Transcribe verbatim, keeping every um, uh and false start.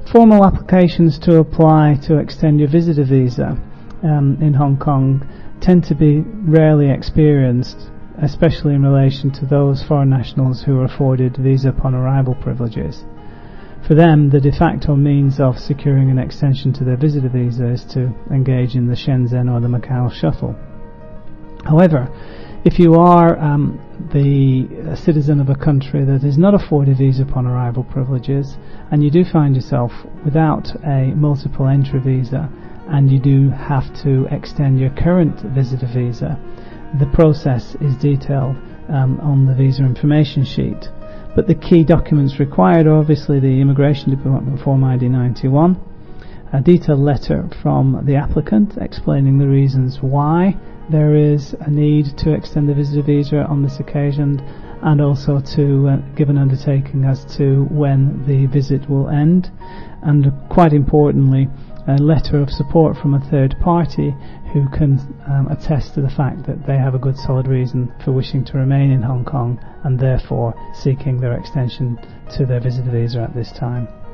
Formal applications to apply to extend your visitor visa um, in Hong Kong tend to be rarely experienced, especially in relation to those foreign nationals who are afforded visa upon arrival privileges. For them, the de facto means of securing an extension to their visitor visa is to engage in the Shenzhen or the Macau shuttle. However, if you are um, the citizen of a country that is not afforded visa upon arrival privileges, and you do find yourself without a multiple entry visa, and you do have to extend your current visitor visa, the process is detailed um, on the visa information sheet. But the key documents required are obviously the Immigration Department Form I D ninety-one, a detailed letter from the applicant explaining the reasons why there is a need to extend the visitor visa on this occasion, and also to uh, give an undertaking as to when the visit will end, and quite importantly, a letter of support from a third party who can um, attest to the fact that they have a good solid reason for wishing to remain in Hong Kong and therefore seeking their extension to their visitor visa at this time.